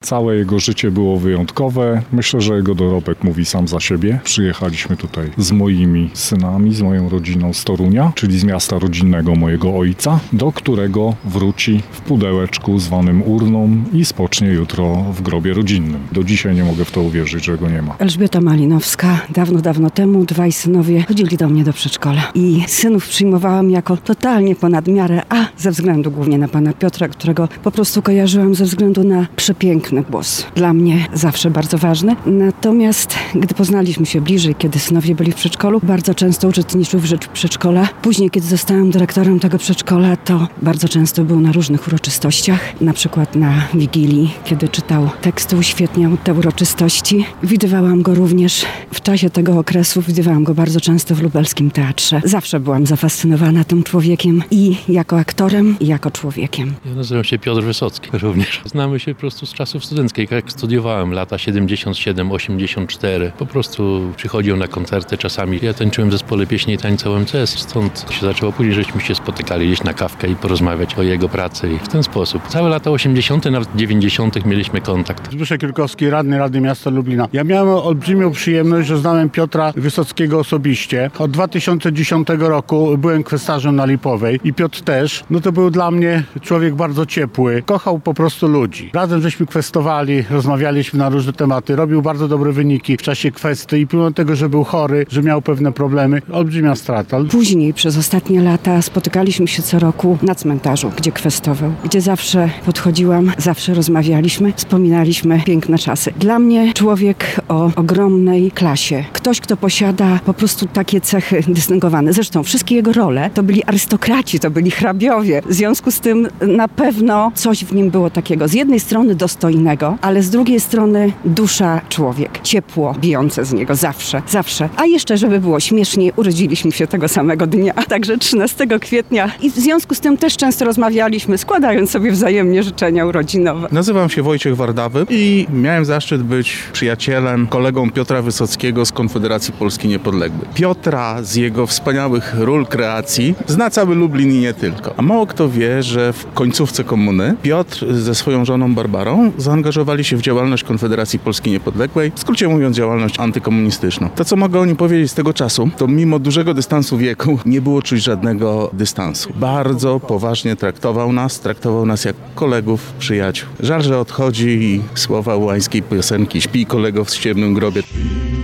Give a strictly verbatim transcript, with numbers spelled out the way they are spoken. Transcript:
Całe jego życie było wyjątkowe. Myślę, że jego dorobek mówi sam za siebie. Przyjechaliśmy tutaj z moimi synami, z moją rodziną z Torunia, czyli z miasta rodzinnego mojego ojca, do którego wróci w pudełeczku zwanym urną i spocznie jutro w grobie rodzinnym. Do dzisiaj nie mogę w to uwierzyć, że go nie ma. Elżbieta Malinowska. Dawno, dawno temu dwaj synowie chodzili do mnie do przedszkola i synów przyjmowałam jako totalnie ponad miarę, a ze względu głównie na pana Piotra, którego po prostu kojarzyłam ze względu na przepiękny głos. Dla mnie zawsze bardzo ważny. Natomiast gdy poznaliśmy się bliżej, kiedy synowie byli w przedszkolu, bardzo często uczestniczył w rzecz przedszkola. Później, kiedy zostałam dyrektorem tego przedszkola, to bardzo często był na różnych uroczystościach, na przykład na Wigilii, kiedy czytał teksty, uświetniał te uroczystości. Widywałam go również w czasie tego okresu, widywałam go bardzo często w lubelskim teatrze. Zawsze byłam zafascynowana tym człowiekiem i jako aktorem, i jako człowiekiem. Ja nazywam się Piotr Wysocki również. Znamy się po prostu z czasów studenckich, jak studiowałem lata siedemdziesiąt siedem osiemdziesiąt cztery. Po prostu przychodził na koncerty czasami. Ja tańczyłem w zespole pieśni i tańca U M C S, stąd się zaczęło. Później żeśmy się spotykali gdzieś na kawkę i porozmawiać o jego pracy i w ten sposób. Całe lata osiemdziesiąte, nawet dziewięćdziesiąte mieliśmy kontakt. Zbyszek Jurkowski, radny Rady Miasta Lublina. Ja miałem olbrzymią przyjemność, że znałem Piotra Wysockiego osobiście. Od dwa tysiące dziesiątego roku byłem kwestarzem na Lipowej i Piotr też. No to był dla mnie człowiek bardzo ciepły. Kochał po prostu ludzi. Razem żeśmy kwestowali, rozmawialiśmy na różne tematy. Robił bardzo dobre wyniki w czasie kwesty i pomimo tego, że był chory, że miał pewne problemy, olbrzymia strata. Później przez ostatnie lata spotykaliśmy się co roku na cmentarzu, gdzie kwestował, gdzie zawsze podchodziłam, zawsze rozmawialiśmy, wspominaliśmy piękne czasy. Dla mnie człowiek o ogromnej klasie. Ktoś, kto posiada po prostu takie cechy dystyngowane. Zresztą wszystkie jego role to byli arystokraci, to byli hrabiowie. W związku z tym na pewno coś w nim było takiego. Z jednej strony dostojnego, ale z drugiej strony dusza człowiek. Ciepło bijące z niego zawsze, zawsze. A jeszcze, żeby było śmieszniej, urodziliśmy się tego samego dnia, a także trzynastego kwietnia i w związku z tym też często rozmawialiśmy, składając sobie wzajemnie życzenia urodzinowe. Nazywam się Wojciech Wardawy i miałem zaszczyt być przyjacielem, kolegą Piotra Wysockiego z Konfederacji Polski Niepodległej. Piotra z jego wspaniałych ról kreacji zna cały Lublin i nie tylko. A mało kto wie, że w końcówce komuny Piotr ze swoją żoną Barbarą zaangażowali się w działalność Konfederacji Polski Niepodległej, w skrócie mówiąc działalność antykomunistyczną. To, co mogę o nim powiedzieć z tego czasu, to mimo dużego dystansu wieku nie było czuć żadnego dystansu. Bardzo poważnie traktował nas, traktował nas jak kolegów, przyjaciół. Żal, że odchodzi i słowa ułańskiej piosenki "Śpij, kolego, w ciemnym grobie".